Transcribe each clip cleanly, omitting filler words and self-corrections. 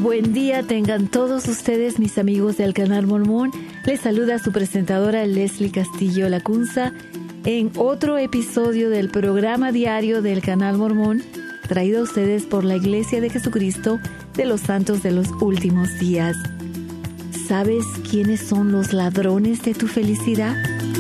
Buen día tengan todos ustedes, mis amigos del Canal Mormón. Les saluda su presentadora Leslie Castillo Lacunza en otro episodio del programa diario del Canal Mormón, traído a ustedes por la Iglesia de Jesucristo de los Santos de los Últimos Días. ¿Sabes quiénes son los ladrones de tu felicidad?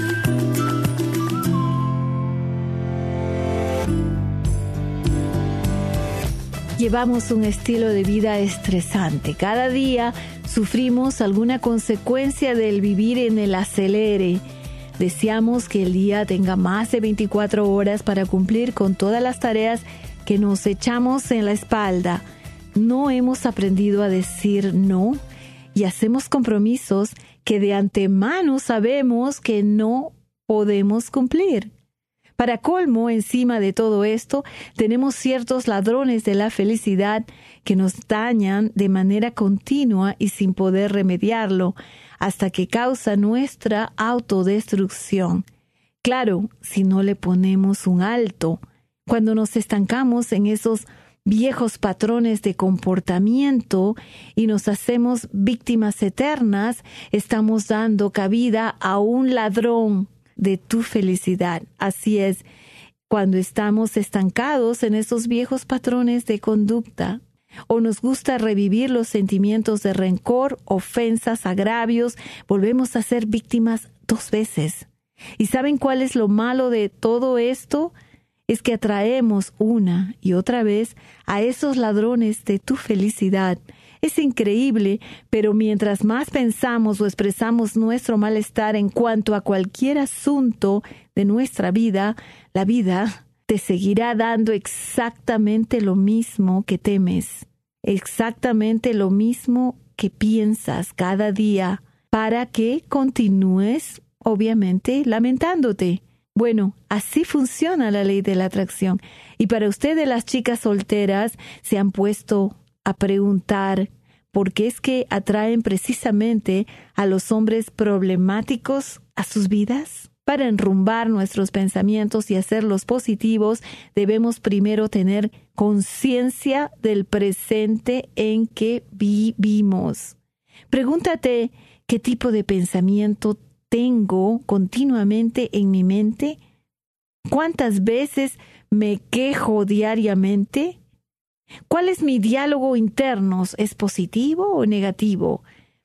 Llevamos un estilo de vida estresante. Cada día sufrimos alguna consecuencia del vivir en el acelere. Deseamos que el día tenga más de 24 horas para cumplir con todas las tareas que nos echamos en la espalda. No hemos aprendido a decir no y hacemos compromisos que de antemano sabemos que no podemos cumplir. Para colmo, encima de todo esto, tenemos ciertos ladrones de la felicidad que nos dañan de manera continua y sin poder remediarlo, hasta que causa nuestra autodestrucción. Claro, si no le ponemos un alto, cuando nos estancamos en esos viejos patrones de comportamiento y nos hacemos víctimas eternas, estamos dando cabida a un ladrón de tu felicidad. Así es, cuando estamos estancados en esos viejos patrones de conducta, o nos gusta revivir los sentimientos de rencor, ofensas, agravios, volvemos a ser víctimas dos veces. ¿Y saben cuál es lo malo de todo esto? Es que atraemos una y otra vez a esos ladrones de tu felicidad. Es increíble, pero mientras más pensamos o expresamos nuestro malestar en cuanto a cualquier asunto de nuestra vida, la vida te seguirá dando exactamente lo mismo que temes, exactamente lo mismo que piensas cada día, para que continúes, obviamente, lamentándote. Bueno, así funciona la ley de la atracción. Y para ustedes, las chicas solteras, se han puesto a preguntar por qué es que atraen precisamente a los hombres problemáticos a sus vidas. Para enrumbar nuestros pensamientos y hacerlos positivos, debemos primero tener conciencia del presente en que vivimos. Pregúntate qué tipo de pensamiento tengo continuamente en mi mente. ¿Cuántas veces me quejo diariamente? ¿Cuál es mi diálogo interno? ¿Es positivo o negativo?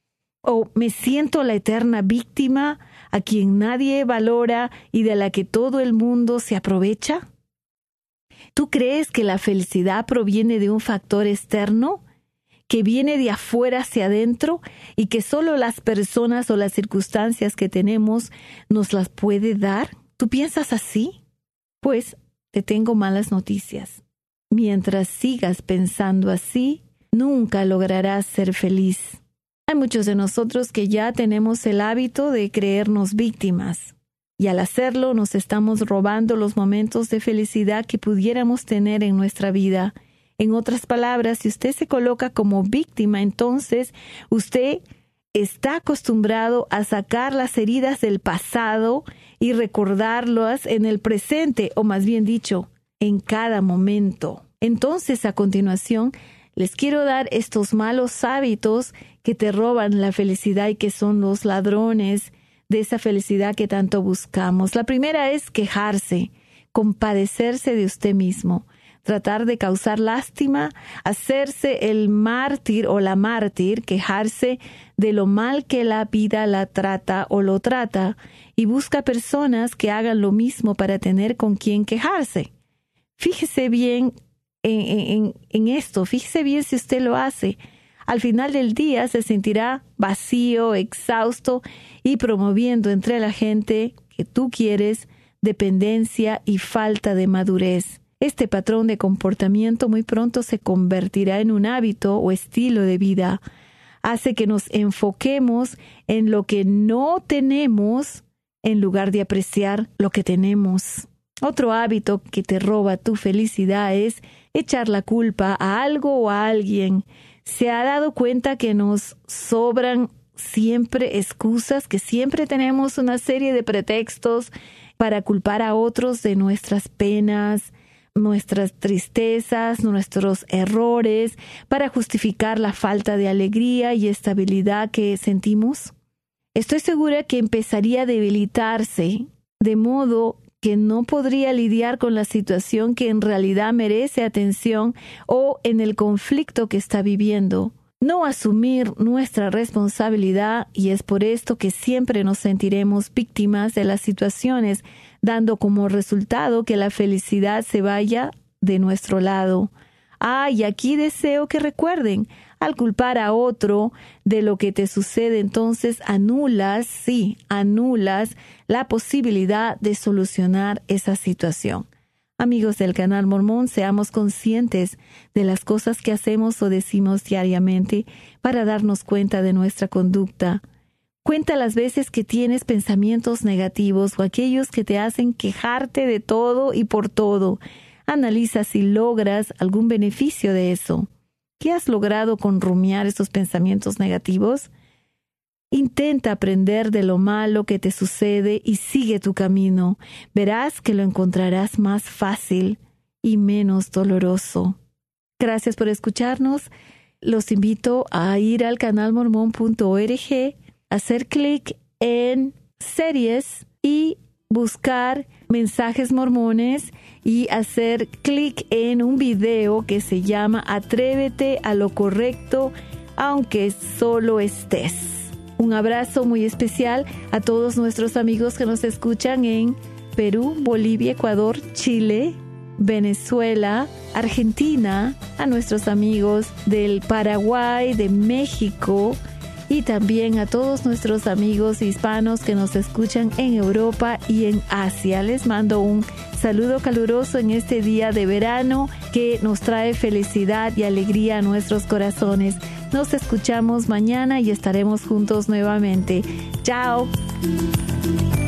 ¿O me siento la eterna víctima a quien nadie valora y de la que todo el mundo se aprovecha? ¿Tú crees que la felicidad proviene de un factor externo, que viene de afuera hacia adentro y que solo las personas o las circunstancias que tenemos nos las puede dar? ¿Tú piensas así? Pues te tengo malas noticias. Mientras sigas pensando así, nunca lograrás ser feliz. Hay muchos de nosotros que ya tenemos el hábito de creernos víctimas, y al hacerlo nos estamos robando los momentos de felicidad que pudiéramos tener en nuestra vida. En otras palabras, si usted se coloca como víctima, entonces usted está acostumbrado a sacar las heridas del pasado y recordarlas en el presente, o más bien dicho, en cada momento. Entonces, a continuación, les quiero dar estos malos hábitos que te roban la felicidad y que son los ladrones de esa felicidad que tanto buscamos. La primera es quejarse, compadecerse de usted mismo, tratar de causar lástima, hacerse el mártir o la mártir, quejarse de lo mal que la vida la trata o lo trata, y busca personas que hagan lo mismo para tener con quien quejarse. Fíjese bien en esto, fíjese bien si usted lo hace. Al final del día se sentirá vacío, exhausto y promoviendo entre la gente que tú quieres dependencia y falta de madurez. Este patrón de comportamiento muy pronto se convertirá en un hábito o estilo de vida. Hace que nos enfoquemos en lo que no tenemos en lugar de apreciar lo que tenemos. Otro hábito que te roba tu felicidad es echar la culpa a algo o a alguien. ¿Se ha dado cuenta que nos sobran siempre excusas, que siempre tenemos una serie de pretextos para culpar a otros de nuestras penas, nuestras tristezas, nuestros errores, para justificar la falta de alegría y estabilidad que sentimos? Estoy segura que empezaría a debilitarse, de modo que no podría lidiar con la situación que en realidad merece atención o en el conflicto que está viviendo. No asumir nuestra responsabilidad, y es por esto que siempre nos sentiremos víctimas de las situaciones, dando como resultado que la felicidad se vaya de nuestro lado. Y aquí deseo que recuerden, al culpar a otro de lo que te sucede, entonces anulas la posibilidad de solucionar esa situación. Amigos del Canal Mormón, seamos conscientes de las cosas que hacemos o decimos diariamente para darnos cuenta de nuestra conducta. Cuenta las veces que tienes pensamientos negativos o aquellos que te hacen quejarte de todo y por todo. Analiza si logras algún beneficio de eso. ¿Qué has logrado con rumiar esos pensamientos negativos? Intenta aprender de lo malo que te sucede y sigue tu camino. Verás que lo encontrarás más fácil y menos doloroso. Gracias por escucharnos. Los invito a ir al canalmormon.org, hacer clic en series y buscar mensajes mormones y hacer clic en un video que se llama Atrévete a lo correcto, aunque solo estés. Un abrazo muy especial a todos nuestros amigos que nos escuchan en Perú, Bolivia, Ecuador, Chile, Venezuela, Argentina, a nuestros amigos del Paraguay, de México y también a todos nuestros amigos hispanos que nos escuchan en Europa y en Asia. Les mando un saludo caluroso en este día de verano que nos trae felicidad y alegría a nuestros corazones. Nos escuchamos mañana y estaremos juntos nuevamente. ¡Chao!